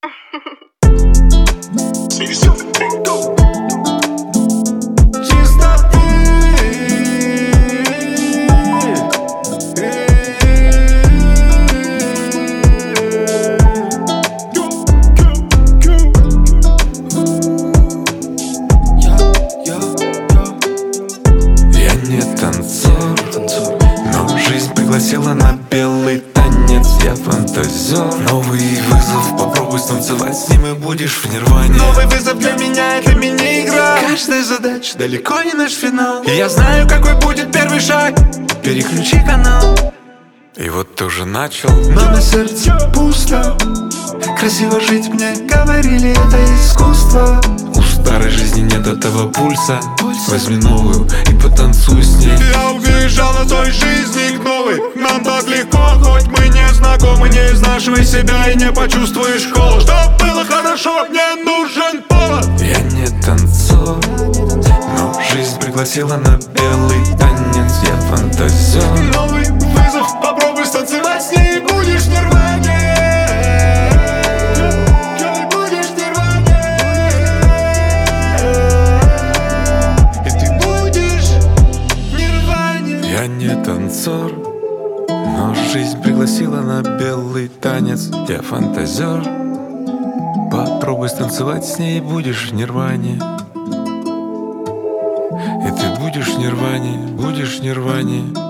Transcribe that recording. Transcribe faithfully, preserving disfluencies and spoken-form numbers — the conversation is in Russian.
Пригласила на белый танец, я фантазер. Новый вызов, попробуй станцевать с ним и будешь в нирване. Новый вызов для меня, это мини-игра. Каждая задача далеко не наш финал. И я знаю, какой будет первый шаг. Переключи канал. И вот ты уже начал, но на сердце пусто. Красиво жить мне говорили, это искусство. У старой жизни нет этого пульса. Возьми новую и потанцуй с ней. Я уезжал на той жизни к новой. Нам так легко, хоть мы не знакомы. Не изнашивай себя и не почувствуешь холод. Чтоб было хорошо, мне нужен повод. Я не танцор, но жизнь пригласила на белый танец. Я фантазер. Новый вызов, попробуй станцевать с ней, будешь в нирване. Будешь в нирване. И ты будешь в нирване. Я не танцор, но жизнь пригласила на белый танец. Я фантазер. Попробуй станцевать с ней, будешь в нирване. И ты будешь в нирване, будешь в нирване.